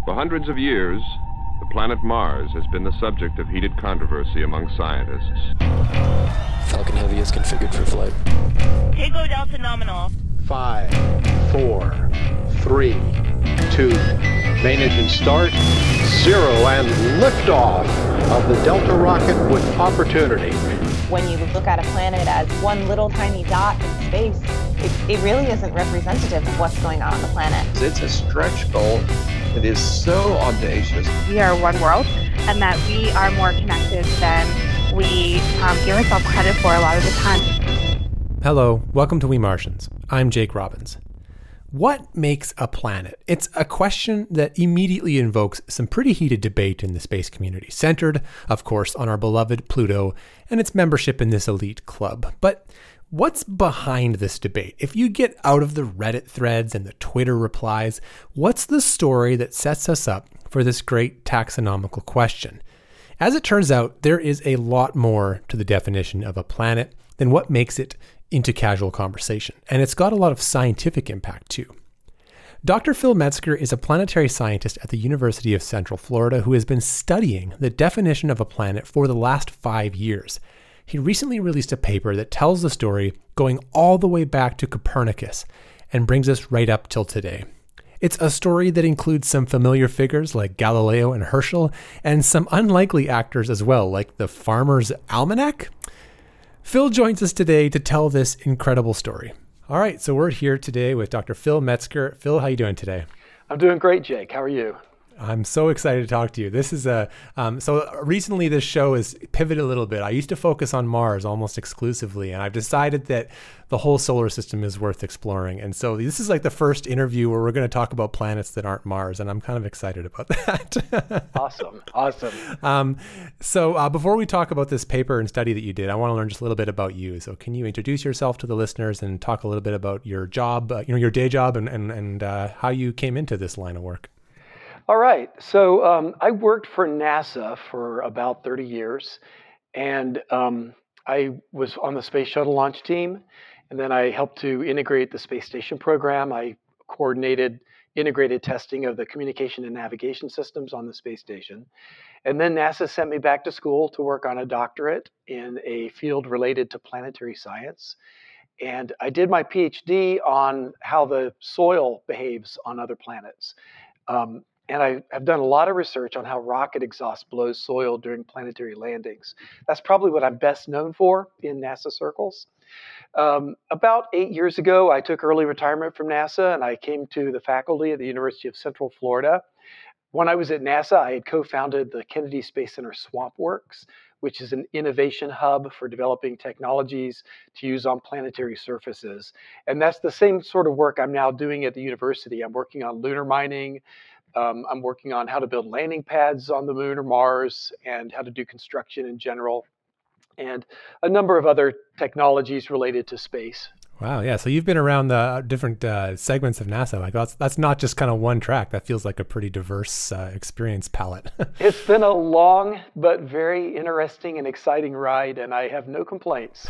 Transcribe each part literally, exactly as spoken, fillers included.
For hundreds of years, the planet Mars has been the subject of heated controversy among scientists. Falcon Heavy is configured for flight. Tango Delta nominal. Five, four, three, two, main engine start, zero, and liftoff of the Delta rocket with Opportunity. When you look at a planet as one little tiny dot in space, it, it really isn't representative of what's going on on the planet. It's a stretch goal that is so audacious. We are one world, and that we are more connected than we um, give ourselves credit for a lot of the time. Hello, welcome to We Martians. I'm Jake Robbins. What makes a planet? It's a question that immediately invokes some pretty heated debate in the space community, centered, of course, on our beloved Pluto and its membership in this elite club. But what's behind this debate? If you get out of the Reddit threads and the Twitter replies, what's the story that sets us up for this great taxonomical question? As it turns out, there is a lot more to the definition of a planet than what makes it into casual conversation, and it's got a lot of scientific impact too. Doctor Phil Metzger is a planetary scientist at the University of Central Florida who has been studying the definition of a planet for the last five years. He recently released a paper that tells the story going all the way back to Copernicus and brings us right up till today. It's a story that includes some familiar figures like Galileo and Herschel, and some unlikely actors as well, like the Farmer's Almanac. Phil joins us today to tell this incredible story. All right, so we're here today with Doctor Phil Metzger. Phil, how are you doing today? I'm doing great, Jake. How are you? I'm so excited to talk to you. This is a um, so recently this show has pivoted a little bit. I used to focus on Mars almost exclusively, and I've decided that the whole solar system is worth exploring. And so this is like the first interview where we're going to talk about planets that aren't Mars, and I'm kind of excited about that. Awesome, awesome. Um, so uh, before we talk about this paper and study that you did, I want to learn just a little bit about you. So can you introduce yourself to the listeners and talk a little bit about your job, uh, you know, your day job, and and and uh, how you came into this line of work? All right. So um, I worked for NASA for about thirty years, and um, I was on the Space Shuttle launch team, and then I helped to integrate the space station program. I coordinated integrated testing of the communication and navigation systems on the space station. And then NASA sent me back to school to work on a doctorate in a field related to planetary science. And I did my PhD on how the soil behaves on other planets. Um, And I have done a lot of research on how rocket exhaust blows soil during planetary landings. That's probably what I'm best known for in NASA circles. Um, about eight years ago, I took early retirement from NASA and I came to the faculty at the University of Central Florida. When I was at NASA, I had co-founded the Kennedy Space Center SwampWorks, which is an innovation hub for developing technologies to use on planetary surfaces. And that's the same sort of work I'm now doing at the university. I'm working on lunar mining. Um, I'm working on how to build landing pads on the moon or Mars and how to do construction in general, and a number of other technologies related to space. Wow, yeah. So you've been around the different uh, segments of NASA. Like that's that's not just kind of one track. That feels like a pretty diverse uh, experience palette. It's been a long but very interesting and exciting ride, and I have no complaints.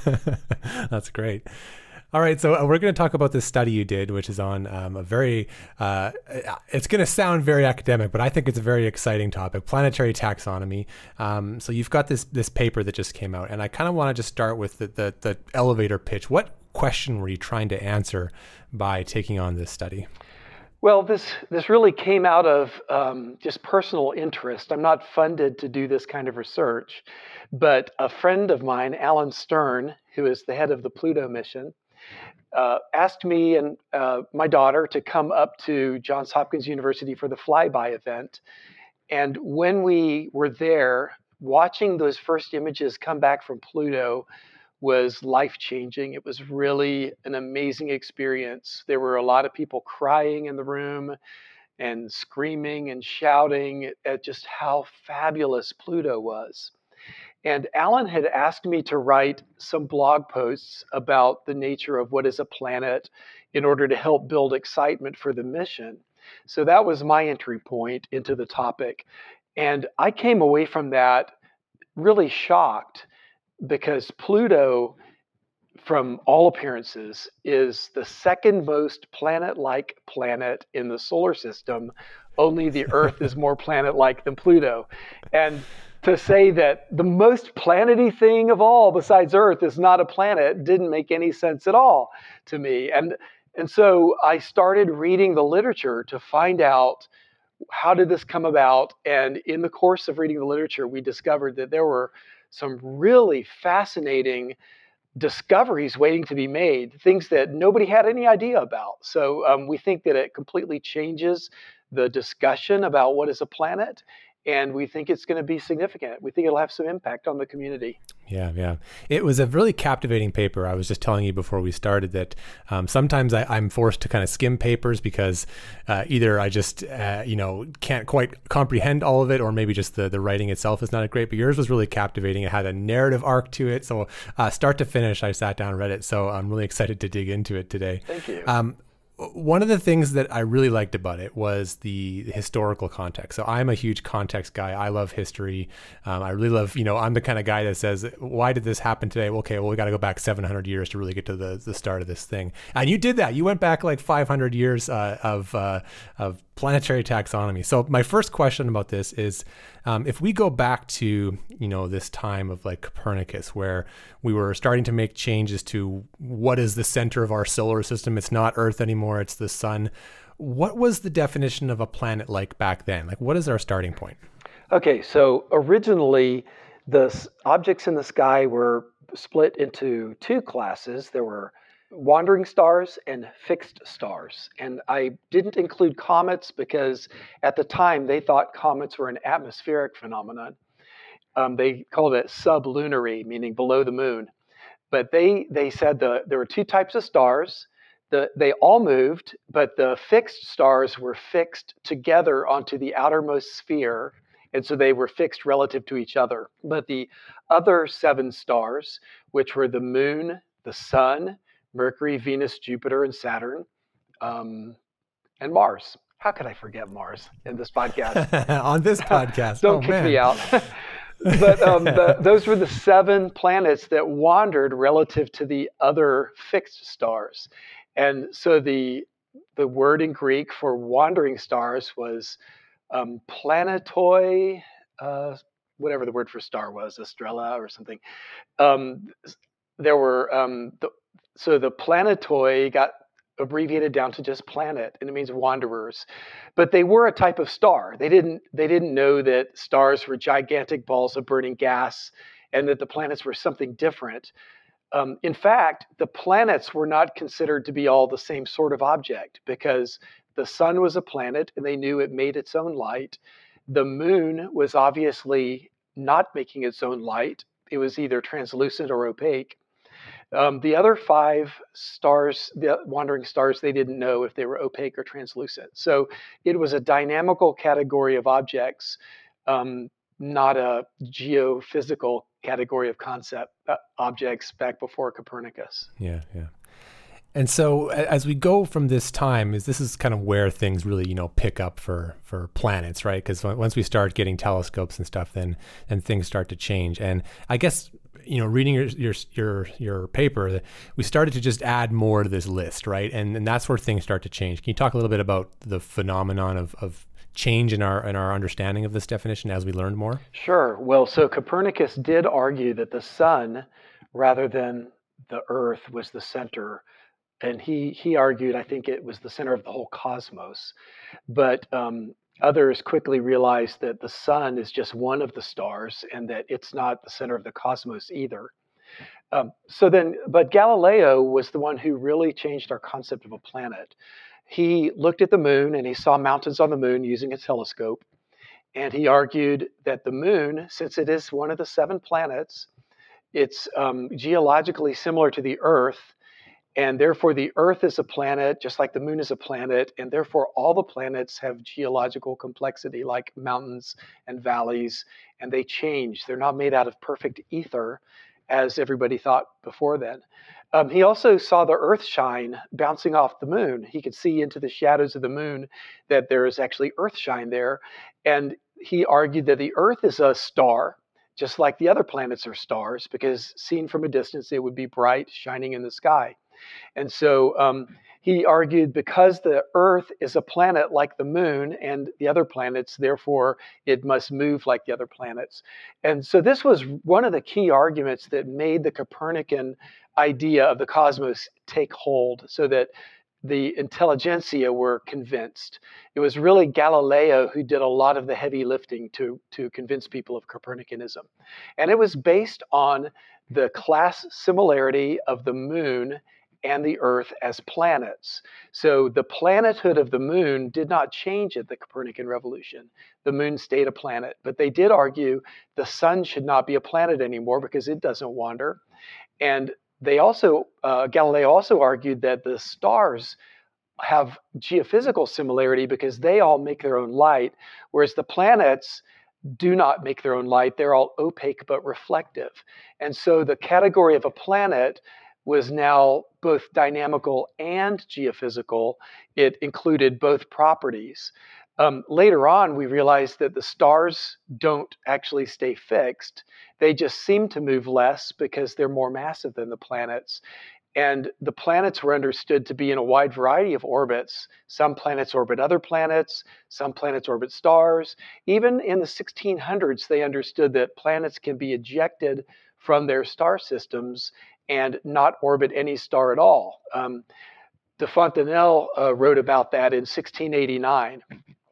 That's great. All right, so we're going to talk about this study you did, which is on um, a very, uh, it's going to sound very academic, but I think it's a very exciting topic, planetary taxonomy. Um, so you've got this this paper that just came out, and I kind of want to just start with the, the, the elevator pitch. What question were you trying to answer by taking on this study? Well, this this really came out of um, just personal interest. I'm not funded to do this kind of research, but a friend of mine, Alan Stern, who is the head of the Pluto mission, Uh, asked me and uh, my daughter to come up to Johns Hopkins University for the flyby event. And when we were there, watching those first images come back from Pluto was life-changing. It was really an amazing experience. There were a lot of people crying in the room and screaming and shouting at just how fabulous Pluto was. And Alan had asked me to write some blog posts about the nature of what is a planet in order to help build excitement for the mission. So that was my entry point into the topic. And I came away from that really shocked because Pluto from all appearances, is the second most planet-like planet in the solar system. Only the Earth is more planet-like than Pluto. And to say that the most planety thing of all besides Earth is not a planet didn't make any sense at all to me. And, and so I started reading the literature to find out, how did this come about? And in the course of reading the literature, we discovered that there were some really fascinating discoveries waiting to be made, things that nobody had any idea about. So um, we think that it completely changes the discussion about what is a planet, and we think it's going to be significant. We think it'll have some impact on the community. Yeah, yeah. It was a really captivating paper. I was just telling you before we started that um, sometimes I, I'm forced to kind of skim papers because uh, either I just, uh, you know, can't quite comprehend all of it, or maybe just the, the writing itself is not great. But yours was really captivating. It had a narrative arc to it. So uh, start to finish, I sat down and read it. So I'm really excited to dig into it today. Thank you. Um, One of the things that I really liked about it was the, the historical context. So I'm a huge context guy. I love history. Um, I really love, you know, I'm the kind of guy that says, why did this happen today? Well, okay, well, we got to go back seven hundred years to really get to the, the start of this thing. And you did that. You went back like five hundred years uh, of uh, of planetary taxonomy. So my first question about this is, um, if we go back to, you know, this time of like Copernicus, where we were starting to make changes to what is the center of our solar system. It's not Earth anymore. It's the sun. What was the definition of a planet like back then? Like, what is our starting point? Okay, so originally the s- objects in the sky were split into two classes. There were wandering stars and fixed stars. And I didn't include comets because at the time they thought comets were an atmospheric phenomenon. Um, they called it sublunary, meaning below the moon. But they they said the, there were two types of stars. The, they all moved, but the fixed stars were fixed together onto the outermost sphere, and so they were fixed relative to each other. But the other seven stars, which were the moon, the sun, Mercury, Venus, Jupiter, and Saturn, um, and Mars. How could I forget Mars in this podcast? On this podcast. Don't oh, kick man. me out. But um, the, those were the seven planets that wandered relative to the other fixed stars. And so the the word in Greek for wandering stars was um, planetoi, uh, whatever the word for star was, estrella or something. Um, there were, um, the, so the planetoi got abbreviated down to just planet, and it means wanderers. But they were a type of star. They didn't they didn't know that stars were gigantic balls of burning gas and that the planets were something different. Um, in fact, the planets were not considered to be all the same sort of object because the sun was a planet and they knew it made its own light. The moon was obviously not making its own light. It was either translucent or opaque. Um, the other five stars, the wandering stars, they didn't know if they were opaque or translucent. So it was a dynamical category of objects, um, not a geophysical category of concept uh, objects back before Copernicus. Yeah, yeah. And so as we go from this time, is this is kind of where things really, you know, pick up for, for planets, right? Because once we start getting telescopes and stuff, then and things start to change. And I guess, you know, reading your your your your paper, we started to just add more to this list, right? And and that's where things start to change. Can you talk a little bit about the phenomenon of of change in our in our understanding of this definition as we learned more? Sure. Well, so Copernicus did argue that the sun, rather than the Earth, was the center. And he he argued, I think it was the center of the whole cosmos. But um, others quickly realized that the sun is just one of the stars and that it's not the center of the cosmos either. Um, so then, but Galileo was the one who really changed our concept of a planet. He looked at the moon and he saw mountains on the moon using a telescope. And he argued that the moon, since it is one of the seven planets, it's um, geologically similar to the Earth. And therefore, the Earth is a planet, just like the moon is a planet. And therefore, all the planets have geological complexity, like mountains and valleys, and they change. They're not made out of perfect ether, as everybody thought before then. Um, he also saw the Earth shine bouncing off the moon. He could see into the shadows of the moon that there is actually Earth shine there. And he argued that the Earth is a star, just like the other planets are stars, because seen from a distance, they would be bright, shining in the sky. And so um, he argued because the Earth is a planet like the moon and the other planets, therefore it must move like the other planets. And so this was one of the key arguments that made the Copernican idea of the cosmos take hold, so that the intelligentsia were convinced. It was really Galileo who did a lot of the heavy lifting to, to convince people of Copernicanism. And it was based on the class similarity of the moon and the Earth as planets. So the planethood of the moon did not change at the Copernican revolution. The moon stayed a planet, but they did argue the sun should not be a planet anymore because it doesn't wander. And they also, uh, Galileo also argued that the stars have geophysical similarity because they all make their own light, whereas the planets do not make their own light. They're all opaque but reflective. And so the category of a planet was now both dynamical and geophysical. It included both properties. Um, later on, we realized that the stars don't actually stay fixed. They just seem to move less because they're more massive than the planets. And the planets were understood to be in a wide variety of orbits. Some planets orbit other planets, some planets orbit stars. Even in the sixteen hundreds, they understood that planets can be ejected from their star systems and not orbit any star at all. Um, de Fontenelle uh, wrote about that in sixteen eighty-nine.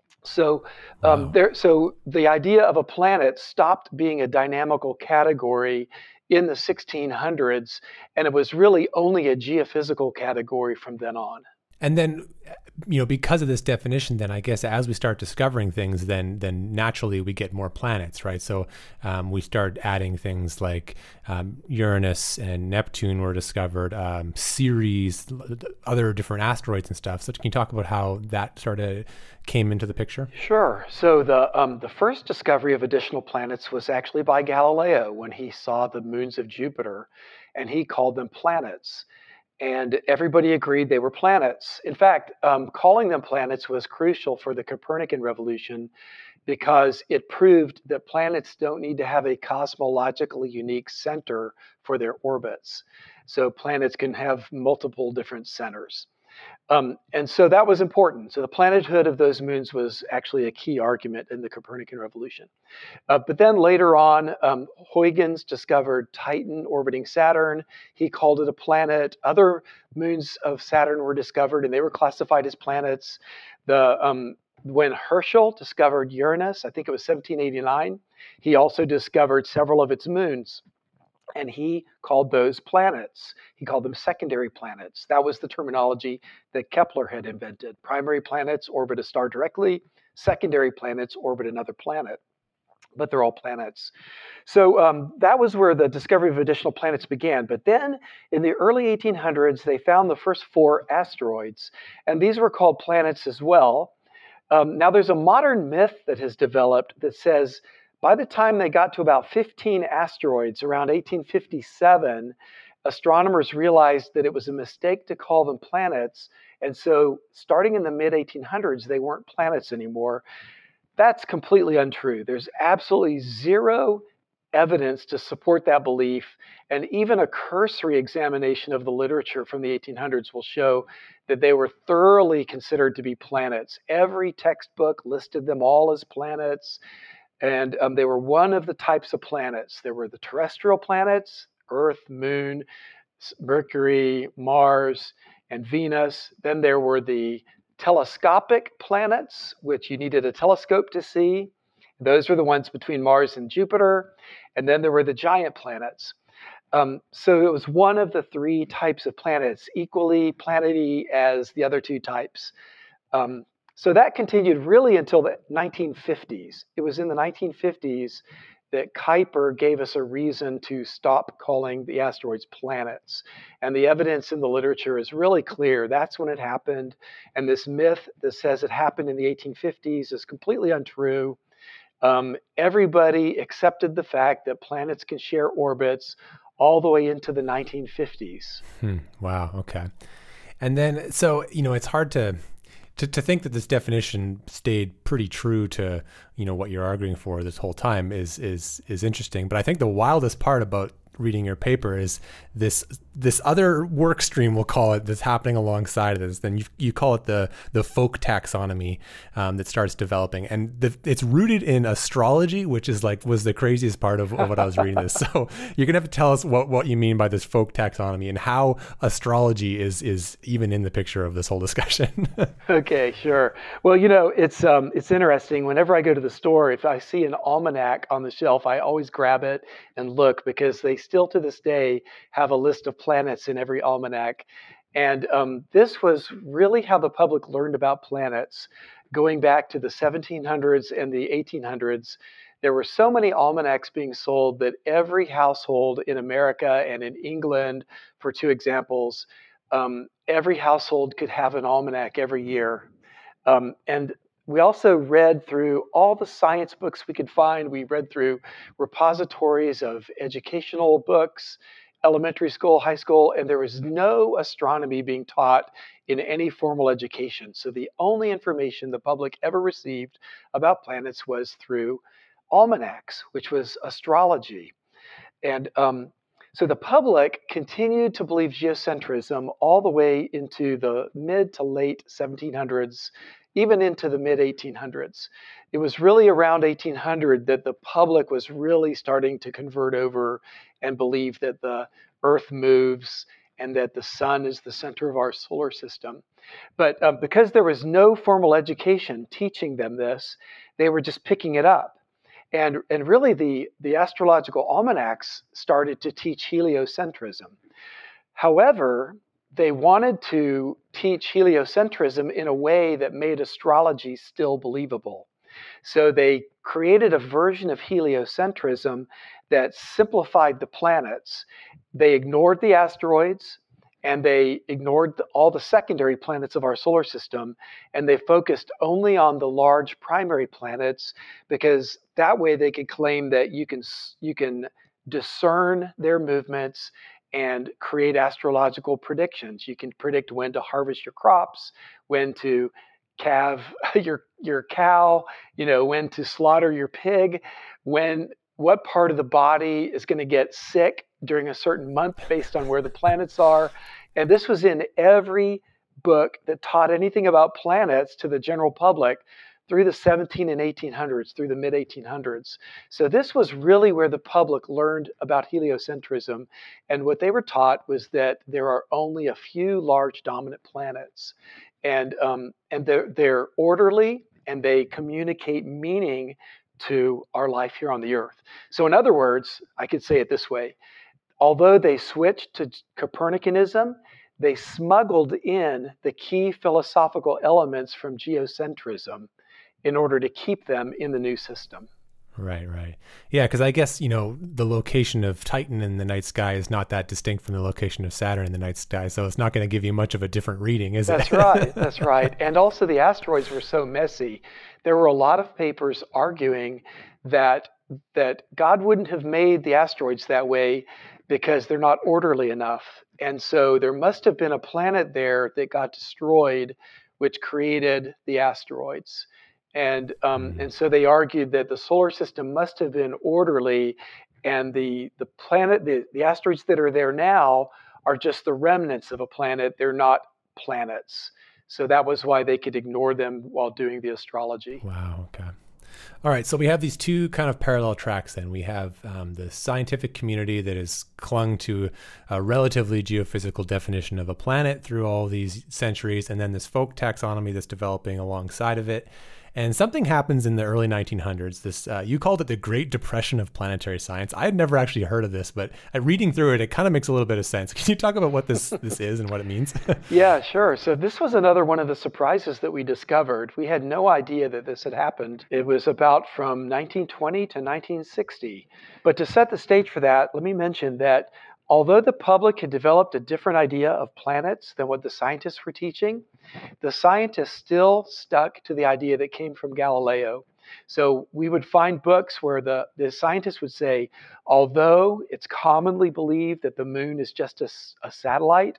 So, um, wow. there, so the idea of a planet stopped being a dynamical category in the sixteen hundreds, and it was really only a geophysical category from then on. And then, you know, because of this definition, then I guess as we start discovering things, then then naturally we get more planets, right? So um, we start adding things like um, Uranus and Neptune were discovered, um, Ceres, other different asteroids and stuff. So can you talk about how that sort of came into the picture? Sure. So the um, the first discovery of additional planets was actually by Galileo when he saw the moons of Jupiter, and he called them planets. And everybody agreed they were planets. In fact, um, calling them planets was crucial for the Copernican revolution because it proved that planets don't need to have a cosmologically unique center for their orbits. So planets can have multiple different centers. Um, and so that was important. So the planethood of those moons was actually a key argument in the Copernican revolution. Uh, but then later on, um, Huygens discovered Titan orbiting Saturn. He called it a planet. Other moons of Saturn were discovered, and they were classified as planets. The um, when Herschel discovered Uranus, I think it was seventeen eighty-nine, he also discovered several of its moons. And he called those planets. He called them secondary planets. That was the terminology that Kepler had invented. Primary planets orbit a star directly. Secondary planets orbit another planet. But they're all planets. So um, that was where the discovery of additional planets began. But then in the early eighteen hundreds, they found the first four asteroids. And these were called planets as well. Um, now there's a modern myth that has developed that says by the time they got to about fifteen asteroids, around eighteen fifty-seven, astronomers realized that it was a mistake to call them planets. And so starting in the mid eighteen hundreds, they weren't planets anymore. That's completely untrue. There's absolutely zero evidence to support that belief. And even a cursory examination of the literature from the eighteen hundreds will show that they were thoroughly considered to be planets. Every textbook listed them all as planets. And um, they were one of the types of planets. There were the terrestrial planets, Earth, Moon, Mercury, Mars, and Venus. Then there were the telescopic planets, which you needed a telescope to see. Those were the ones between Mars and Jupiter. And then there were the giant planets. Um, so it was one of the three types of planets, equally planety as the other two types. Um, So that continued really until the nineteen fifties. It was in the nineteen fifties that Kuiper gave us a reason to stop calling the asteroids planets. And the evidence in the literature is really clear. That's when it happened. And this myth that says it happened in the eighteen fifties is completely untrue. Um, everybody accepted the fact that planets can share orbits all the way into the nineteen fifties. Hmm. Wow. Okay. And then, so, you know, it's hard to... to, to think that this definition stayed pretty true to, you know, what you're arguing for this whole time is is is interesting. But I think the wildest part about reading your paper is this this other work stream, we'll call it, that's happening alongside of this. Then you you call it the the folk taxonomy um, that starts developing, and the, it's rooted in astrology, which is like was the craziest part of, of what I was reading this. So you're gonna have to tell us what, what you mean by this folk taxonomy and how astrology is is even in the picture of this whole discussion. Okay, sure. Well, you know, it's um, it's interesting. Whenever I go to the store, if I see an almanac on the shelf, I always grab it and look, because they still to this day have a list of planets in every almanac. And um, this was really how the public learned about planets. Going back to the seventeen hundreds and the eighteen hundreds, there were so many almanacs being sold that every household in America and in England, for two examples, um, every household could have an almanac every year. Um, and we also read through all the science books we could find. We read through repositories of educational books, elementary school, high school, and there was no astronomy being taught in any formal education. So the only information the public ever received about planets was through almanacs, which was astrology. And um, so the public continued to believe geocentrism all the way into the mid to late seventeen hundreds, even into the mid eighteen hundreds. It was really around eighteen hundred that the public was really starting to convert over and believe that the Earth moves and that the sun is the center of our solar system. But uh, because there was no formal education teaching them this, they were just picking it up. And, and really the, the astrological almanacs started to teach heliocentrism. However, they wanted to teach heliocentrism in a way that made astrology still believable. So they created a version of heliocentrism that simplified the planets. They ignored the asteroids, and they ignored the, all the secondary planets of our solar system, and they focused only on the large primary planets, because that way they could claim that you can you can discern their movements and create astrological predictions. You can predict when to harvest your crops, when to calve your your cow, you know, when to slaughter your pig, when what part of the body is going to get sick during a certain month based on where the planets are. And this was in every book that taught anything about planets to the general public through the seventeen and eighteen hundreds, through the mid eighteen hundreds. So this was really where the public learned about heliocentrism. And what they were taught was that there are only a few large dominant planets. And, um, and they're, they're orderly, and they communicate meaning to our life here on the Earth. So in other words, I could say it this way. Although they switched to Copernicanism, they smuggled in the key philosophical elements from geocentrism in order to keep them in the new system. Right, right. Yeah, because I guess, you know, the location of Titan in the night sky is not that distinct from the location of Saturn in the night sky, so it's not going to give you much of a different reading, is That's it? That's right, that's right. And also the asteroids were so messy. There were a lot of papers arguing that that God wouldn't have made the asteroids that way because they're not orderly enough. And so there must have been a planet there that got destroyed, which created the asteroids. And um, and so they argued that the solar system must have been orderly, and the the planet, the, the asteroids that are there now are just the remnants of a planet. They're not planets. So that was why they could ignore them while doing the astrology. Wow, okay. All right, so we have these two kind of parallel tracks then. We have um, the scientific community that has clung to a relatively geophysical definition of a planet through all these centuries, and then this folk taxonomy that's developing alongside of it. And something happens in the early nineteen hundreds. This uh, you called it the Great Depression of planetary science. I had never actually heard of this, but uh, reading through it, it kind of makes a little bit of sense. Can you talk about what this this is and what it means? Yeah, sure. So this was another one of the surprises that we discovered. We had no idea that this had happened. It was about from nineteen twenty to nineteen sixty. But to set the stage for that, let me mention that although the public had developed a different idea of planets than what the scientists were teaching, the scientists still stuck to the idea that came from Galileo. So we would find books where the, the scientists would say, although it's commonly believed that the moon is just a, a satellite,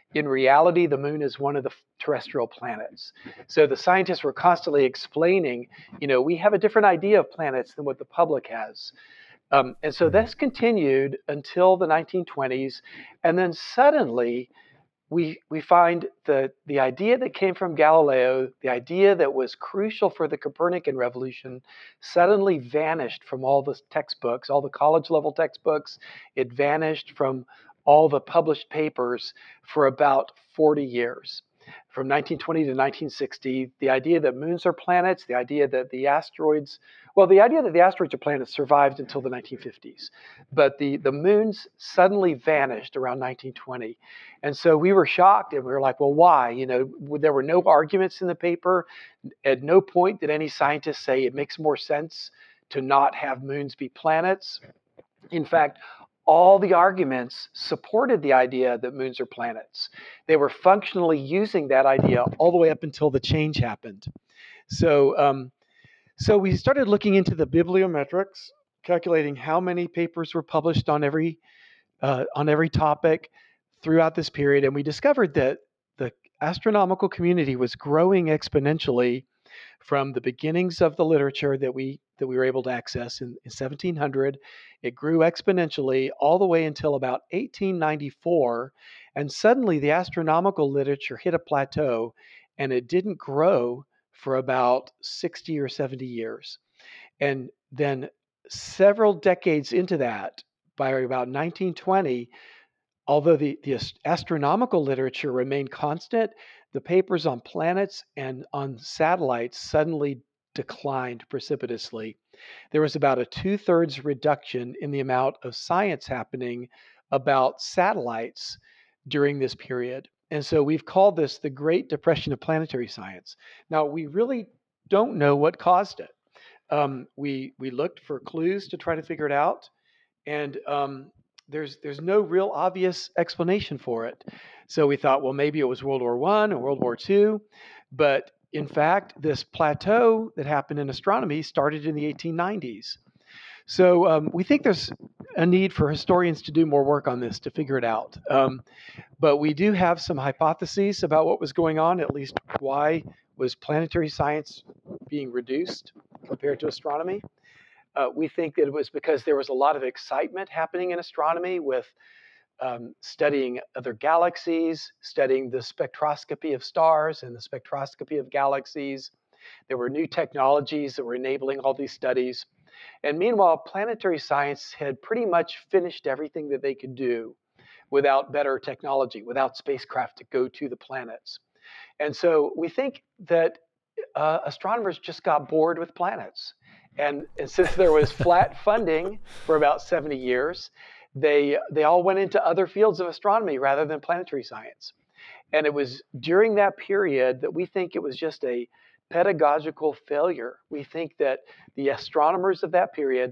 In reality, the moon is one of the terrestrial planets. So the scientists were constantly explaining, you know, we have a different idea of planets than what the public has. Um, and so this continued until the nineteen twenties. And then suddenly we we find the, the idea that came from Galileo, the idea that was crucial for the Copernican revolution, suddenly vanished from all the textbooks, all the college level textbooks. It vanished from all the published papers for about forty years. From nineteen twenty to nineteen sixty, the idea that moons are planets, the idea that the asteroids, well, the idea that the asteroids are planets survived until the nineteen fifties. But the, the moons suddenly vanished around nineteen twenty. And so we were shocked and we were like, well, why? You know, there were no arguments in the paper. At no point did any scientist say it makes more sense to not have moons be planets. In fact, all the arguments supported the idea that moons are planets. They were functionally using that idea all the way up until the change happened. So, um, so we started looking into the bibliometrics, calculating how many papers were published on every uh, on every topic throughout this period, and we discovered that the astronomical community was growing exponentially from the beginnings of the literature that we that we were able to access in, in seventeen hundred. It grew exponentially all the way until about eighteen ninety-four, and suddenly the astronomical literature hit a plateau, and it didn't grow for about sixty or seventy years. And then several decades into that, by about nineteen twenty, although the, the astronomical literature remained constant, the papers on planets and on satellites suddenly declined precipitously. There was about a two-thirds reduction in the amount of science happening about satellites during this period. And so we've called this the Great Depression of planetary science. Now, we really don't know what caused it. Um, we we looked for clues to try to figure it out, and um, there's there's no real obvious explanation for it. So we thought, well, maybe it was World War One or World War Two, but in fact, this plateau that happened in astronomy started in the eighteen nineties. So um, we think there's a need for historians to do more work on this to figure it out. Um, but we do have some hypotheses about what was going on, at least why was planetary science being reduced compared to astronomy. Uh, we think that it was because there was a lot of excitement happening in astronomy with um, studying other galaxies, studying the spectroscopy of stars and the spectroscopy of galaxies. There were new technologies that were enabling all these studies. And meanwhile, planetary science had pretty much finished everything that they could do without better technology, without spacecraft to go to the planets. And so we think that uh, astronomers just got bored with planets. And, and since there was flat funding for about seventy years, they, they all went into other fields of astronomy rather than planetary science. And it was during that period that we think it was just a pedagogical failure. We think that the astronomers of that period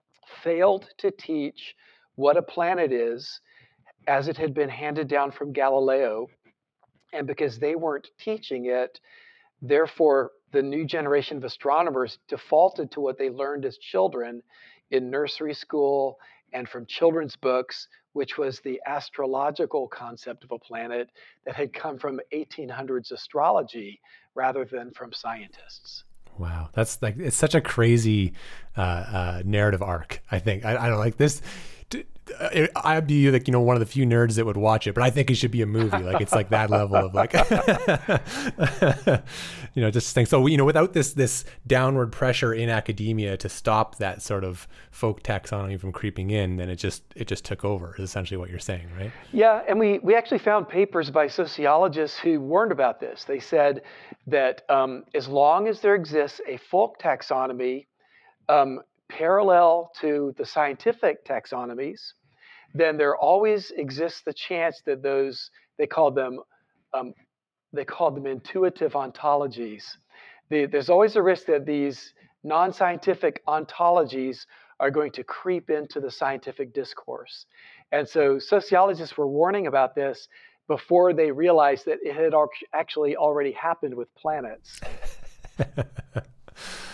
failed to teach what a planet is as it had been handed down from Galileo. And because they weren't teaching it, therefore, the new generation of astronomers defaulted to what they learned as children in nursery school and from children's books, which was the astrological concept of a planet that had come from eighteen hundreds astrology rather than from scientists. Wow, that's like, it's such a crazy uh, uh, narrative arc, I think. I, I don't like this. I'd be like, you know, one of the few nerds that would watch it, but I think it should be a movie. Like, it's like that level of like, you know, just think. So, you know, without this, this downward pressure in academia to stop that sort of folk taxonomy from creeping in, then it just, it just took over is essentially what you're saying, right? Yeah. And we, we actually found papers by sociologists who warned about this. They said that um, as long as there exists a folk taxonomy, um, parallel to the scientific taxonomies, then there always exists the chance that those, they called them, um, they called them intuitive ontologies. The, there's always a risk that these non-scientific ontologies are going to creep into the scientific discourse. And so sociologists were warning about this before they realized that it had actually already happened with planets. Wow.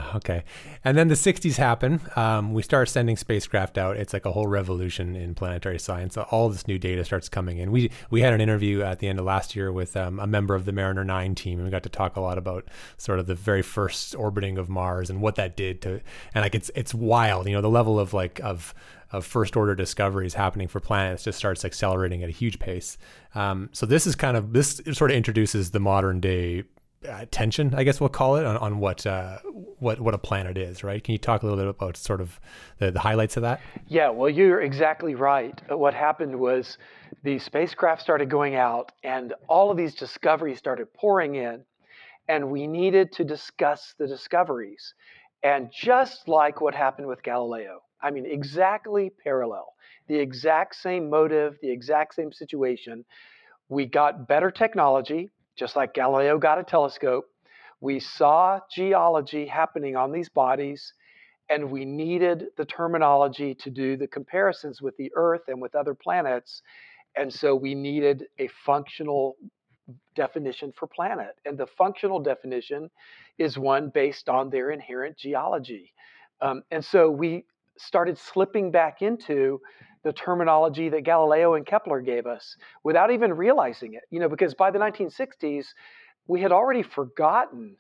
Okay. And then the sixties happen. Um, we start sending spacecraft out. It's like a whole revolution in planetary science. All this new data starts coming in. We we had an interview at the end of last year with um, a member of the Mariner nine team, and we got to talk a lot about sort of the very first orbiting of Mars and what that did to, and like it's it's wild. You know, the level of like of of first order discoveries happening for planets just starts accelerating at a huge pace. Um, so this is kind of, this sort of introduces the modern day uh, tension, I guess we'll call it, on, on what, uh, what, what a planet is, right? Can you talk a little bit about sort of the, the highlights of that? Yeah, well, you're exactly right. What happened was the spacecraft started going out and all of these discoveries started pouring in, and we needed to discuss the discoveries. And just like what happened with Galileo, I mean, exactly parallel, the exact same motive, the exact same situation. We got better technology, just like Galileo got a telescope. We saw geology happening on these bodies, and we needed the terminology to do the comparisons with the Earth and with other planets. And so we needed a functional definition for planet. And the functional definition is one based on their inherent geology. Um, and so we started slipping back into the terminology that Galileo and Kepler gave us without even realizing it, you know, because by the nineteen sixties, we had already forgotten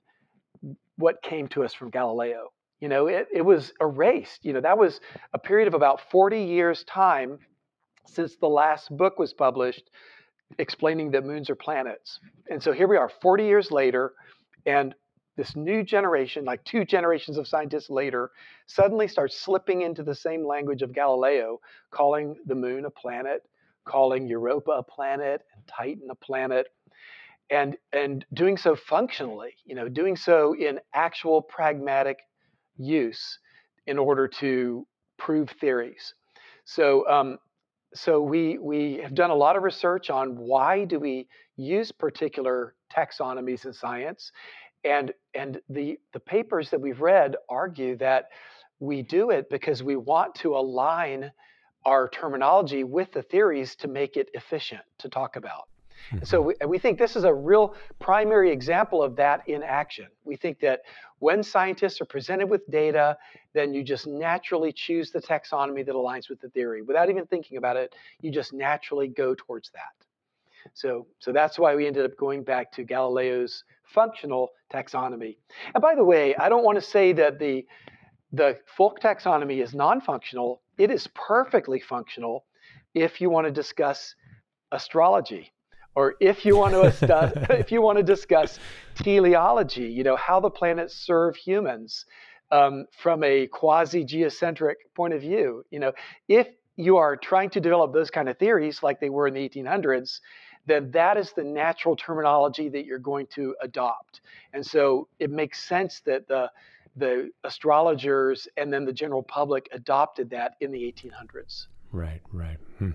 what came to us from Galileo. You know, it, it was erased. You know, that was a period of about forty years time since the last book was published explaining that moons are planets. And so here we are forty years later, and this new generation, like two generations of scientists later, suddenly starts slipping into the same language of Galileo, calling the moon a planet, calling Europa a planet, and Titan a planet, and, and doing so functionally, you know, doing so in actual pragmatic use in order to prove theories. So, um, so we, we have done a lot of research on why do we use particular taxonomies in science. And, and the, the papers that we've read argue that we do it because we want to align our terminology with the theories to make it efficient to talk about. Mm-hmm. So we, we think this is a real primary example of that in action. We think that when scientists are presented with data, then you just naturally choose the taxonomy that aligns with the theory. Without even thinking about it, you just naturally go towards that. So, so that's why we ended up going back to Galileo's functional taxonomy. And by the way, I don't want to say that the, the folk taxonomy is non-functional. It is perfectly functional if you want to discuss astrology, or if you want to if you want to discuss teleology, you know, how the planets serve humans um, from a quasi-geocentric point of view. You know, if you are trying to develop those kind of theories like they were in the eighteen hundreds, then that is the natural terminology that you're going to adopt. And so it makes sense that the the astrologers and then the general public adopted that in the eighteen hundreds. Right, right. Hmm.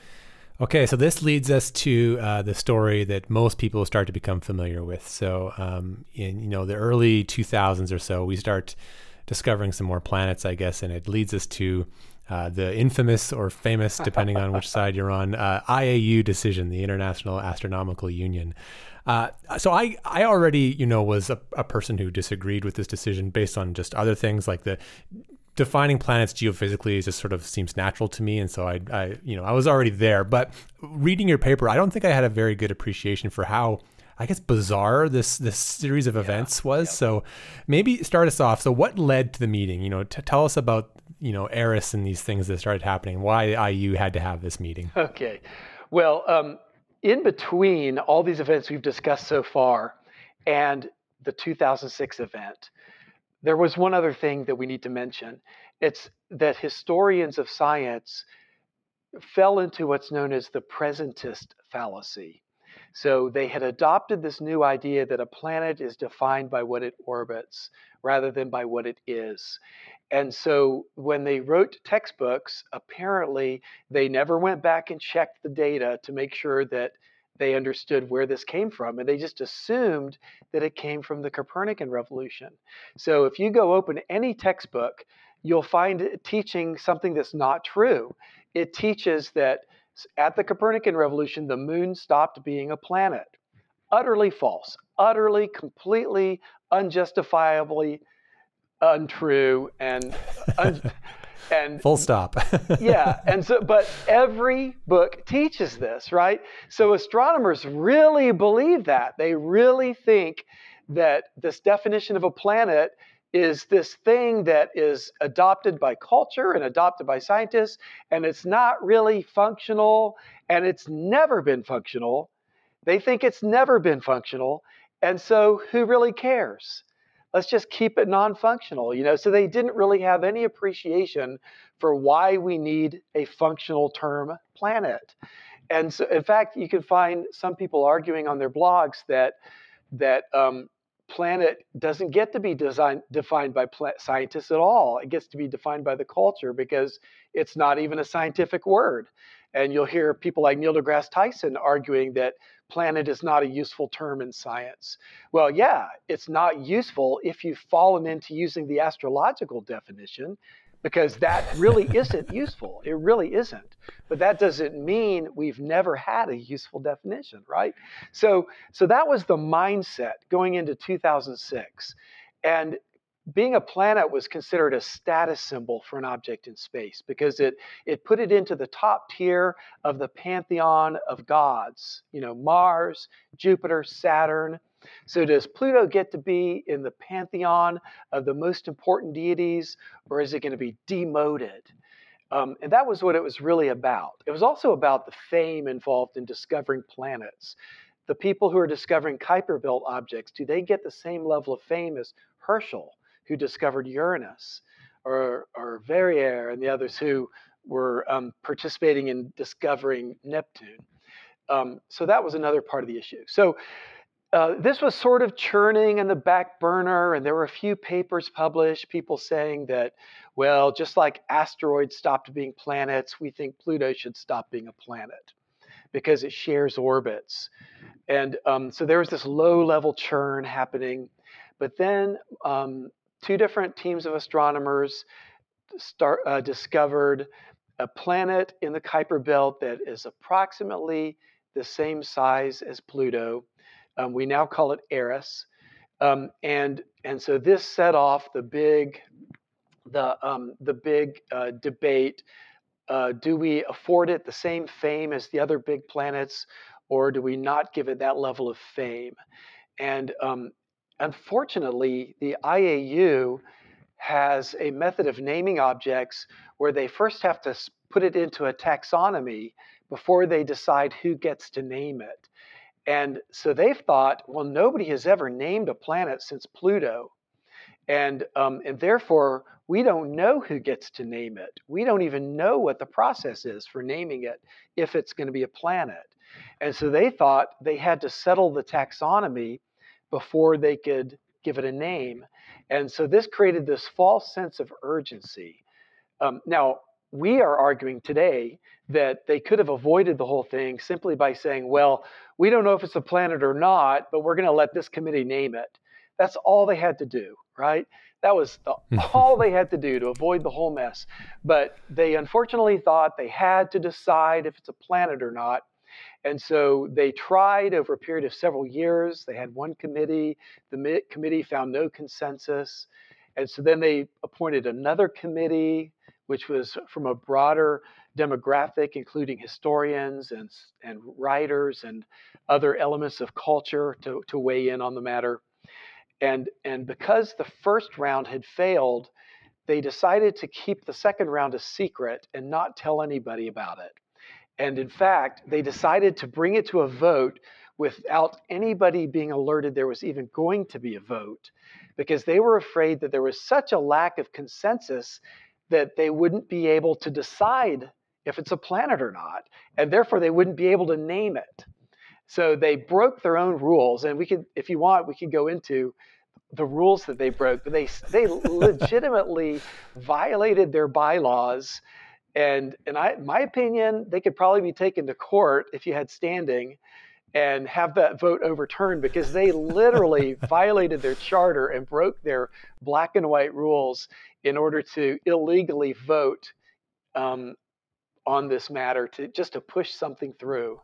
Okay, so this leads us to uh, the story that most people start to become familiar with. So um, in you know the early two thousands or so, we start discovering some more planets, I guess, and it leads us to uh, the infamous or famous, depending on which side you're on, uh, I A U decision, the International Astronomical Union. Uh, so I, I already, you know, was a, a person who disagreed with this decision based on just other things, like the defining planets geophysically just sort of seems natural to me. And so I, I, you know, I was already there, but reading your paper, I don't think I had a very good appreciation for how, I guess, bizarre this, this series of events yeah, was. Yeah. So maybe start us off. So what led to the meeting? You know, t- tell us about, you know, Eris and these things that started happening, why I U had to have this meeting. Okay. Well, um, in between all these events we've discussed so far and the two thousand six event, there was one other thing that we need to mention. It's that historians of science fell into what's known as the presentist fallacy. So they had adopted this new idea that a planet is defined by what it orbits rather than by what it is. And so when they wrote textbooks, apparently they never went back and checked the data to make sure that they understood where this came from, and they just assumed that it came from the Copernican revolution. So if you go open any textbook, you'll find it teaching something that's not true. It teaches that at the Copernican revolution, the moon stopped being a planet. Utterly false, utterly, completely, unjustifiably untrue and un- and full stop. yeah, and so but every book teaches this, right? So astronomers really believe that. They really think that this definition of a planet is this thing that is adopted by culture and adopted by scientists, and it's not really functional, and it's never been functional. They think it's never been functional, and so who really cares? Let's just keep it non-functional, you know? So they didn't really have any appreciation for why we need a functional term planet. And so, in fact, you can find some people arguing on their blogs that that um, planet doesn't get to be design, defined by pla- scientists at all. It gets to be defined by the culture because it's not even a scientific word. And you'll hear people like Neil deGrasse Tyson arguing that planet is not a useful term in science. Well, yeah, it's not useful if you've fallen into using the astrological definition, because that really isn't useful. It really isn't. But that doesn't mean we've never had a useful definition, right? So, so that was the mindset going into two thousand six. And being a planet was considered a status symbol for an object in space because it, it put it into the top tier of the pantheon of gods, you know, Mars, Jupiter, Saturn. So does Pluto get to be in the pantheon of the most important deities, or is it going to be demoted? Um, and that was what it was really about. It was also about the fame involved in discovering planets. The people who are discovering Kuiper Belt objects, do they get the same level of fame as Herschel, who discovered Uranus, or, or Verrier and the others who were um, participating in discovering Neptune? Um, so that was another part of the issue. So uh, this was sort of churning in the back burner, and there were a few papers published, people saying that, well, just like asteroids stopped being planets, we think Pluto should stop being a planet because it shares orbits. And um, so there was this low-level churn happening. But then um, two different teams of astronomers start, uh, discovered a planet in the Kuiper Belt that is approximately the same size as Pluto. Um, we now call it Eris. Um, and, and so this set off the big, the, um, the big uh, debate. Uh, do we afford it the same fame as the other big planets, or do we not give it that level of fame? And um, unfortunately, the I A U has a method of naming objects where they first have to put it into a taxonomy before they decide who gets to name it. And so they've thought, well, nobody has ever named a planet since Pluto. And, um, and therefore, we don't know who gets to name it. We don't even know what the process is for naming it if it's going to be a planet. And so they thought they had to settle the taxonomy before they could give it a name. And so this created this false sense of urgency. Um, now, we are arguing today that they could have avoided the whole thing simply by saying, well, we don't know if it's a planet or not, but we're going to let this committee name it. That's all they had to do, right? That was the, all they had to do to avoid the whole mess. But they unfortunately thought they had to decide if it's a planet or not. And so they tried over a period of several years. They had one committee. The committee found no consensus. And so then they appointed another committee, which was from a broader demographic, including historians and, and writers and other elements of culture to, to weigh in on the matter. And, and because the first round had failed, they decided to keep the second round a secret and not tell anybody about it. And in fact, they decided to bring it to a vote without anybody being alerted there was even going to be a vote, because they were afraid that there was such a lack of consensus that they wouldn't be able to decide if it's a planet or not, and therefore they wouldn't be able to name it. So they broke their own rules, and we could, if you want, we could go into the rules that they broke, but they they legitimately violated their bylaws. And in I, my opinion, they could probably be taken to court if you had standing and have that vote overturned, because they literally violated their charter and broke their black and white rules in order to illegally vote um, on this matter, to just to push something through.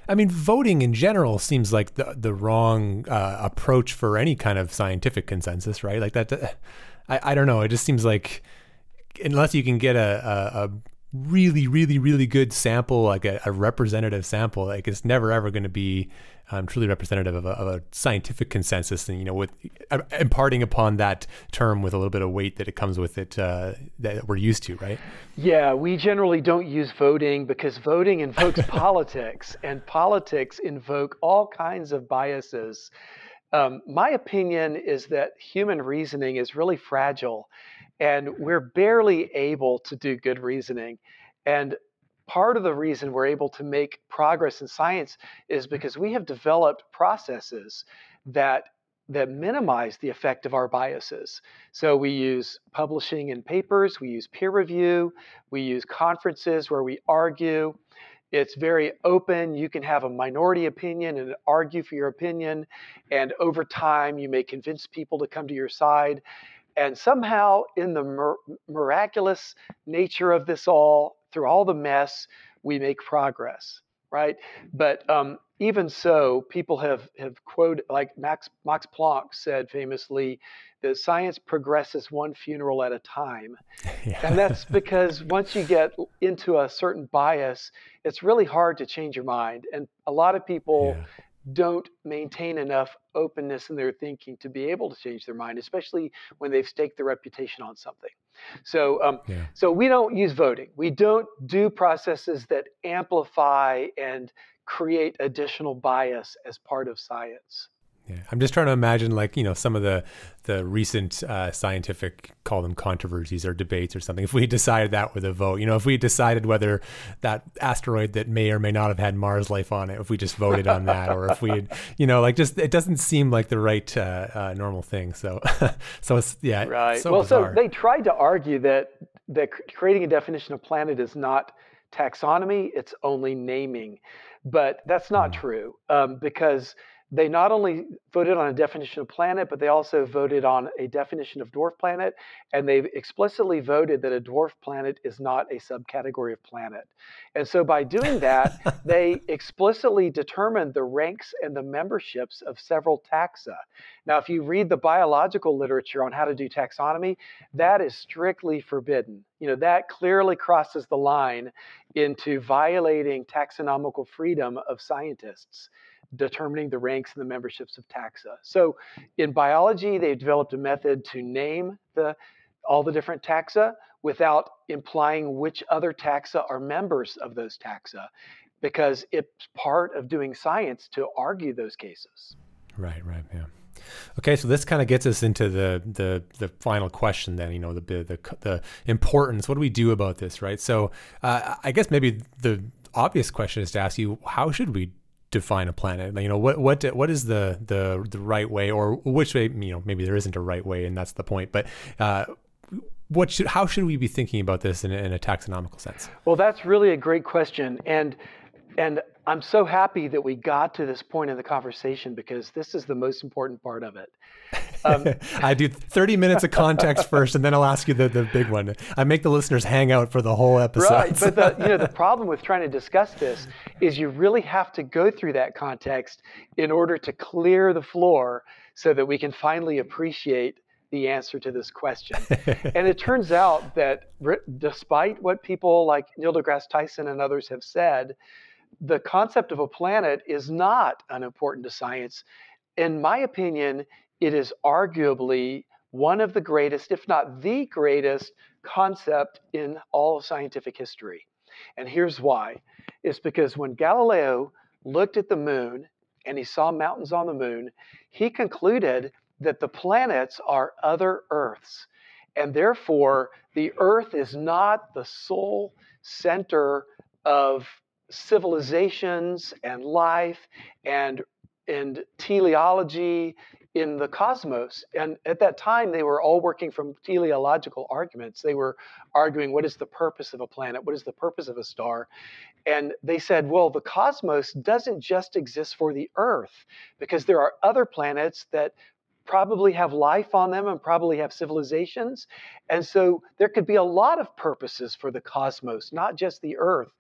I mean, voting in general seems like the the wrong uh, approach for any kind of scientific consensus, right? Like that, uh, I, I don't know. It just seems like unless you can get a, a, a really, really, really good sample, like a, a representative sample, like it's never ever going to be um, truly representative of a, of a scientific consensus. And, you know, with uh, imparting upon that term with a little bit of weight that it comes with it uh, that we're used to, right? Yeah, we generally don't use voting because voting invokes politics, and politics invoke all kinds of biases. Um, my opinion is that human reasoning is really fragile, and we're barely able to do good reasoning. And part of the reason we're able to make progress in science is because we have developed processes that that minimize the effect of our biases. So we use publishing in papers, we use peer review, we use conferences where we argue. It's very open. You can have a minority opinion and argue for your opinion. And over time, you may convince people to come to your side. And somehow, in the mir- miraculous nature of this all, through all the mess, we make progress, right? But um, even so, people have, have quoted, like Max, Max Planck said famously, that science progresses one funeral at a time. Yeah. And that's because once you get into a certain bias, it's really hard to change your mind. And a lot of people yeah. don't maintain enough openness in their thinking to be able to change their mind, especially when they've staked their reputation on something. So, um, yeah. so we don't use voting. We don't do processes that amplify and create additional bias as part of science. Yeah, I'm just trying to imagine, like, you know, some of the the recent uh, scientific, call them controversies or debates or something. If we decided that with a vote, you know, if we decided whether that asteroid that may or may not have had Mars life on it, if we just voted on that, or if we had, you know, like, just it doesn't seem like the right uh, uh, normal thing. So, so it's yeah, right. So well, bizarre. So they tried to argue that that creating a definition of planet is not taxonomy; it's only naming, but that's not mm. true um, because they not only voted on a definition of planet, but they also voted on a definition of dwarf planet, and they've explicitly voted that a dwarf planet is not a subcategory of planet. And so by doing that, they explicitly determined the ranks and the memberships of several taxa. Now, if you read the biological literature on how to do taxonomy, that is strictly forbidden. You know, that clearly crosses the line into violating taxonomical freedom of scientists, determining the ranks and the memberships of taxa. So in biology, they've developed a method to name the all the different taxa without implying which other taxa are members of those taxa, because it's part of doing science to argue those cases. Right, right, yeah. Okay, so this kind of gets us into the the the final question then, you know, the the the importance. What do we do about this, right? So uh, I guess maybe the obvious question is to ask you, how should we define a planet? You know, what what what is the the the right way, or which way? You know, maybe there isn't a right way, and that's the point. But uh, what should how should we be thinking about this in, in a taxonomical sense? Well, that's really a great question, and and I'm so happy that we got to this point in the conversation, because this is the most important part of it. Um, I do thirty minutes of context first, and then I'll ask you the, the big one. I make the listeners hang out for the whole episode. Right, but the, you know, the problem with trying to discuss this is you really have to go through that context in order to clear the floor so that we can finally appreciate the answer to this question. And it turns out that despite what people like Neil deGrasse Tyson and others have said, the concept of a planet is not unimportant to science. In my opinion, it is arguably one of the greatest, if not the greatest, concept in all of scientific history. And here's why. It's because when Galileo looked at the moon and he saw mountains on the moon, he concluded that the planets are other Earths. And therefore, the Earth is not the sole center of civilizations and life and and teleology in the cosmos. And at that time, they were all working from teleological arguments. They were arguing, what is the purpose of a planet? What is the purpose of a star? And they said, well, the cosmos doesn't just exist for the Earth, because there are other planets that probably have life on them and probably have civilizations. And so there could be a lot of purposes for the cosmos, not just the Earth.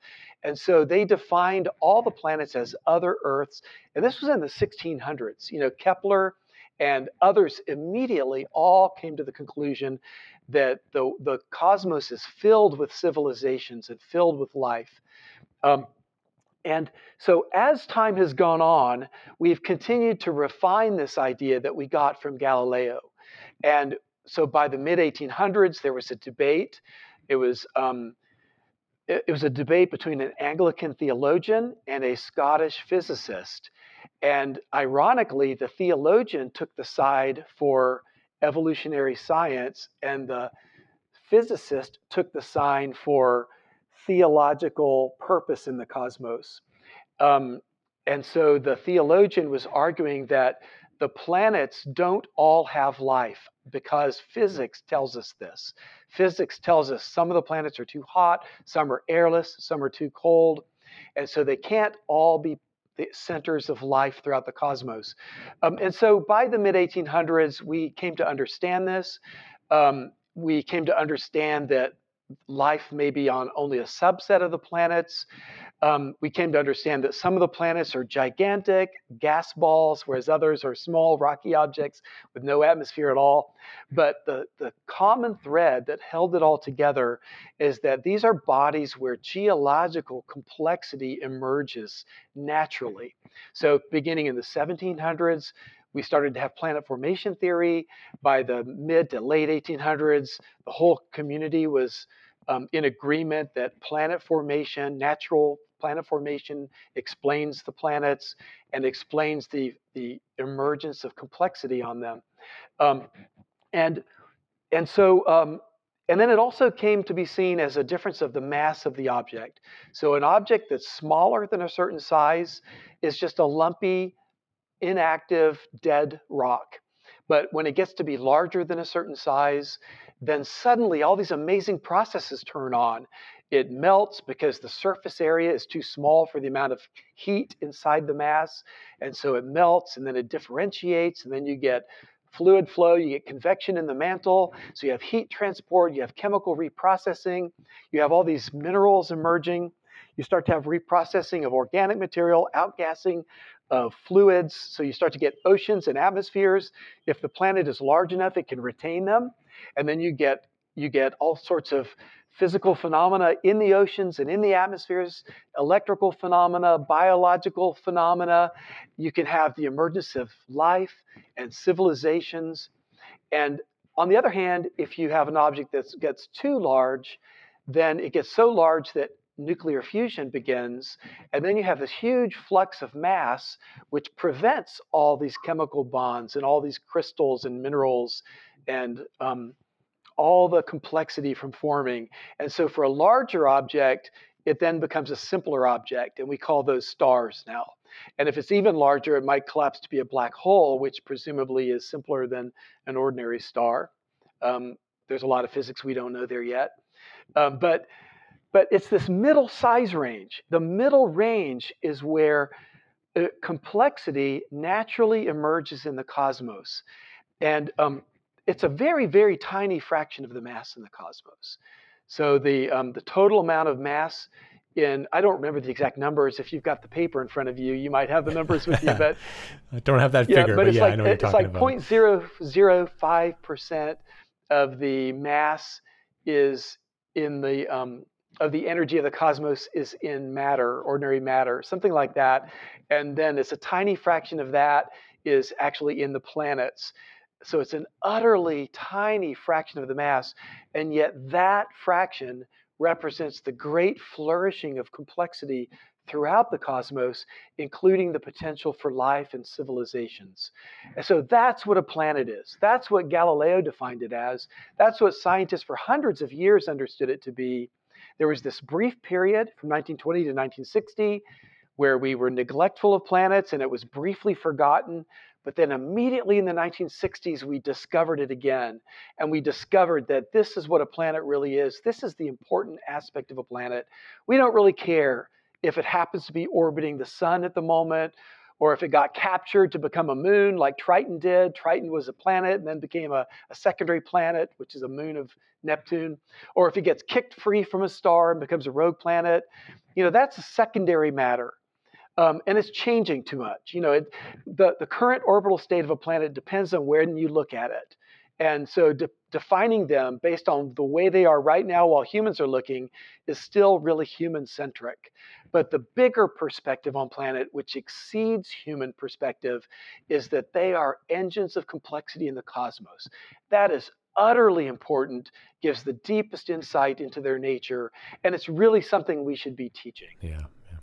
And so they defined all the planets as other Earths. And this was in the sixteen hundreds. You know, Kepler and others immediately all came to the conclusion that the, the cosmos is filled with civilizations and filled with life. Um, and so as time has gone on, we've continued to refine this idea that we got from Galileo. And so by the mid eighteen hundreds, there was a debate. It was um, it, it was a debate between an Anglican theologian and a Scottish physicist. And ironically, the theologian took the side for evolutionary science, and the physicist took the side for theological purpose in the cosmos. Um, and so the theologian was arguing that the planets don't all have life because physics tells us this. Physics tells us some of the planets are too hot, some are airless, some are too cold, and so they can't all be the centers of life throughout the cosmos. Um, and so by the mid eighteen hundreds, we came to understand this. Um, we came to understand that life may be on only a subset of the planets. Um, we came to understand that some of the planets are gigantic gas balls, whereas others are small rocky objects with no atmosphere at all. But the, the common thread that held it all together is that these are bodies where geological complexity emerges naturally. So beginning in the seventeen hundreds, we started to have planet formation theory. By the mid to late eighteen hundreds, the whole community was um, in agreement that planet formation, natural planet formation, explains the planets and explains the, the emergence of complexity on them. Um, and, and so, um, and then it also came to be seen as a difference of the mass of the object. So an object that's smaller than a certain size is just a lumpy, inactive, dead rock. But when it gets to be larger than a certain size, then suddenly all these amazing processes turn on. It melts because the surface area is too small for the amount of heat inside the mass. And so it melts, and then it differentiates, and then you get fluid flow, you get convection in the mantle. So you have heat transport, you have chemical reprocessing, you have all these minerals emerging. You start to have reprocessing of organic material, outgassing of fluids. So you start to get oceans and atmospheres. If the planet is large enough, it can retain them. And then you get you get all sorts of physical phenomena in the oceans and in the atmospheres, electrical phenomena, biological phenomena. You can have the emergence of life and civilizations. And on the other hand, if you have an object that gets too large, then it gets so large that nuclear fusion begins, and then you have this huge flux of mass which prevents all these chemical bonds and all these crystals and minerals and um, all the complexity from forming. And so for a larger object, it then becomes a simpler object, and we call those stars now. And if it's even larger, it might collapse to be a black hole, which presumably is simpler than an ordinary star. Um, there's a lot of physics we don't know there yet. Um, but But it's this middle size range. The middle range is where uh, complexity naturally emerges in the cosmos. And um, it's a very, very tiny fraction of the mass in the cosmos. So the, um, the total amount of mass in, I don't remember the exact numbers. If you've got the paper in front of you, you might have the numbers with you. But I don't have that figure, yeah, but, but it's yeah, like, I know what you're it's talking like about. zero point zero zero five percent of the mass is in the um, of the energy of the cosmos is in matter, ordinary matter, something like that. And then it's a tiny fraction of that is actually in the planets. So it's an utterly tiny fraction of the mass. And yet that fraction represents the great flourishing of complexity throughout the cosmos, including the potential for life and civilizations. And so that's what a planet is. That's what Galileo defined it as. That's what scientists for hundreds of years understood it to be. There was this brief period from nineteen twenty to nineteen sixty where we were neglectful of planets and it was briefly forgotten. But then immediately in the nineteen sixties, we discovered it again. And we discovered that this is what a planet really is. This is the important aspect of a planet. We don't really care if it happens to be orbiting the sun at the moment, or if it got captured to become a moon like Triton did. Triton was a planet and then became a, a secondary planet, which is a moon of Neptune. Or if it gets kicked free from a star and becomes a rogue planet, you know, that's a secondary matter. Um, and it's changing too much. You know, it, the, the current orbital state of a planet depends on where you look at it. And so de- defining them based on the way they are right now while humans are looking is still really human-centric. But the bigger perspective on planet, which exceeds human perspective, is that they are engines of complexity in the cosmos. That is utterly important, gives the deepest insight into their nature, and it's really something we should be teaching. Yeah.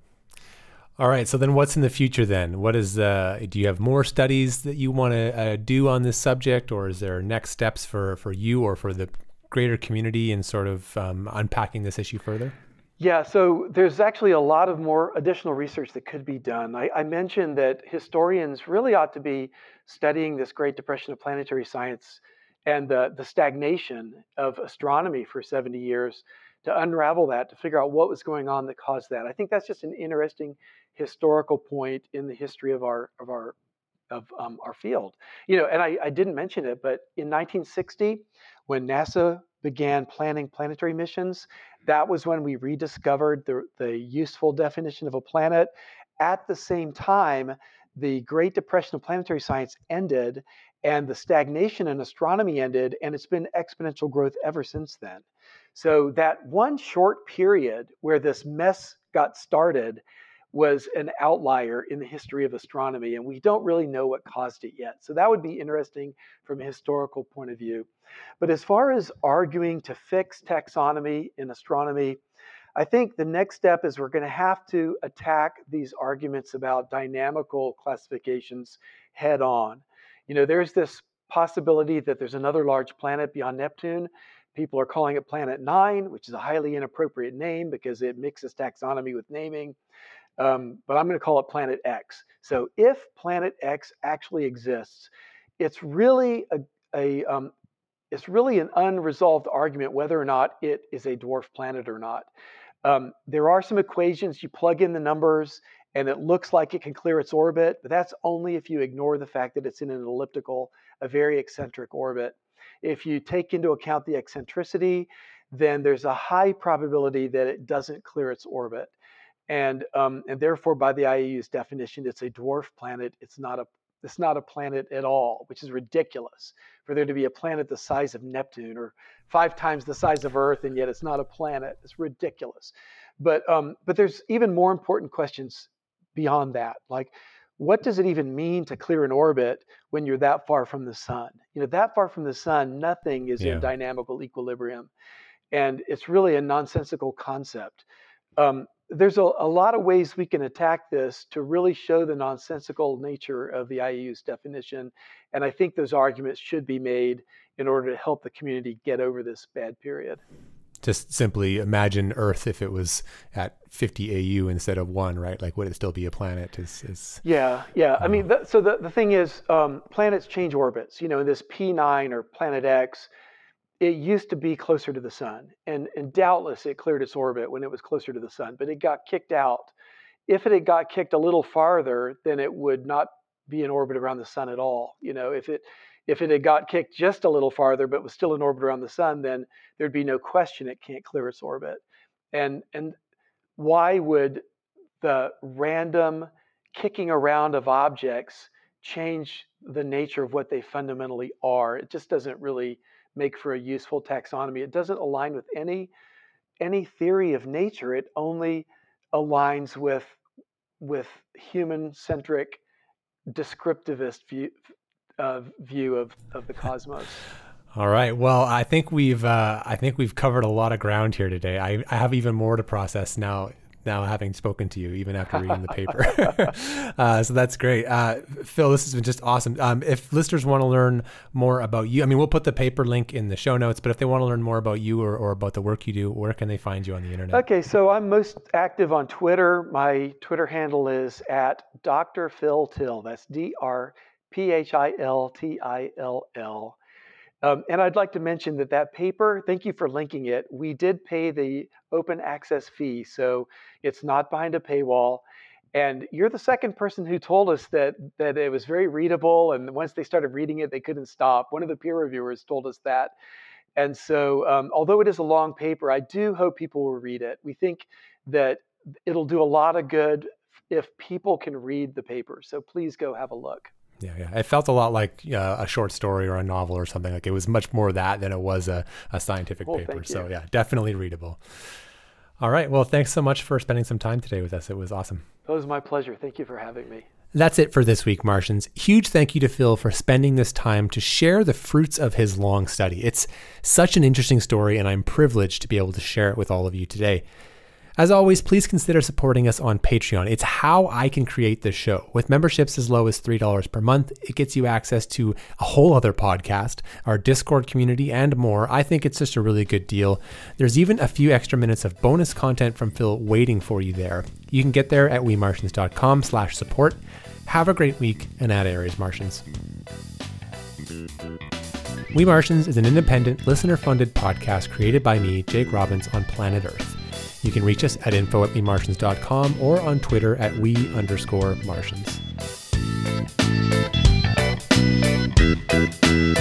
All right. So then what's in the future then? What is, uh, do you have more studies that you want to uh, do on this subject, or is there next steps for, for you or for the greater community in sort of um, unpacking this issue further? Yeah, so there's actually a lot of more additional research that could be done. I, I mentioned that historians really ought to be studying this Great Depression of planetary science and the, the stagnation of astronomy for seventy years to unravel that, to figure out what was going on that caused that. I think that's just an interesting historical point in the history of our of our of um, our field. You know, and I, I didn't mention it, but in nineteen sixty, when NASA began planning planetary missions, that was when we rediscovered the, the useful definition of a planet. At the same time, the Great Depression of planetary science ended, and the stagnation in astronomy ended, and it's been exponential growth ever since then. So that one short period where this mess got started was an outlier in the history of astronomy, and we don't really know what caused it yet. So that would be interesting from a historical point of view. But as far as arguing to fix taxonomy in astronomy, I think the next step is we're going to have to attack these arguments about dynamical classifications head on. You know, there's this possibility that there's another large planet beyond Neptune. People are calling it Planet Nine, which is a highly inappropriate name because it mixes taxonomy with naming. Um, but I'm going to call it Planet X. So if Planet X actually exists, it's really a, a um, it's really an unresolved argument whether or not it is a dwarf planet or not. Um, there are some equations, you plug in the numbers, and it looks like it can clear its orbit, but that's only if you ignore the fact that it's in an elliptical, a very eccentric orbit. If you take into account the eccentricity, then there's a high probability that it doesn't clear its orbit. And, um, and therefore, by the I A U's definition, it's a dwarf planet. It's not a It's not a planet at all, which is ridiculous for there to be a planet the size of Neptune or five times the size of Earth, and yet it's not a planet. It's ridiculous. But um, but there's even more important questions beyond that. Like, what does it even mean to clear an orbit when you're that far from the sun? You know, that far from the sun, nothing is Yeah. in dynamical equilibrium. And it's really a nonsensical concept. Um, There's a, a lot of ways we can attack this to really show the nonsensical nature of the I A U's definition. And I think those arguments should be made in order to help the community get over this bad period. Just simply imagine Earth if it was at fifty A U instead of one, right? Like, would it still be a planet? Is, is Yeah, yeah. I mean, th- so the, the thing is, um, planets change orbits. You know, in this P nine or Planet X, it used to be closer to the sun, and, and doubtless it cleared its orbit when it was closer to the sun, but it got kicked out. If it had got kicked a little farther, then it would not be in orbit around the sun at all. You know, if it if it had got kicked just a little farther, but was still in orbit around the sun, then there'd be no question it can't clear its orbit. And and why would the random kicking around of objects change the nature of what they fundamentally are? It just doesn't really make for a useful taxonomy. It doesn't align with any any theory of nature. It only aligns with with human-centric descriptivist view uh, view of, of the cosmos. All right. Well, I think we've uh, I think we've covered a lot of ground here today. I, I have even more to process now. Now having spoken to you, even after reading the paper. uh, so that's great. Uh, Phil, this has been just awesome. Um, if listeners want to learn more about you, I mean, we'll put the paper link in the show notes, but if they want to learn more about you or, or about the work you do, where can they find you on the internet? Okay, so I'm most active on Twitter. My Twitter handle is at Doctor Phil Till. That's D R P H I L T I L L. Um, and I'd like to mention that that paper, thank you for linking it. We did pay the open access fee, so it's not behind a paywall. And you're the second person who told us that that it was very readable, and once they started reading it, they couldn't stop. One of the peer reviewers told us that. And so, um, although it is a long paper, I do hope people will read it. We think that it'll do a lot of good if people can read the paper. So please go have a look. Yeah, yeah. It felt a lot like uh, a short story or a novel or something. Like it was much more that than it was a, a scientific Oh, paper. thank So you. yeah, definitely readable. All right. Well, thanks so much for spending some time today with us. It was awesome. It was my pleasure. Thank you for having me. That's it for this week, Martians. Huge thank you to Phil for spending this time to share the fruits of his long study. It's such an interesting story, and I'm privileged to be able to share it with all of you today. As always, please consider supporting us on Patreon. It's how I can create this show. With memberships as low as three dollars per month, it gets you access to a whole other podcast, our Discord community, and more. I think it's just a really good deal. There's even a few extra minutes of bonus content from Phil waiting for you there. You can get there at wemartians.com slash support. Have a great week, and ad Aries Martians. We Martians is an independent, listener-funded podcast created by me, Jake Robbins, on planet Earth. You can reach us at info at we martians dot com or on Twitter at we underscore Martians.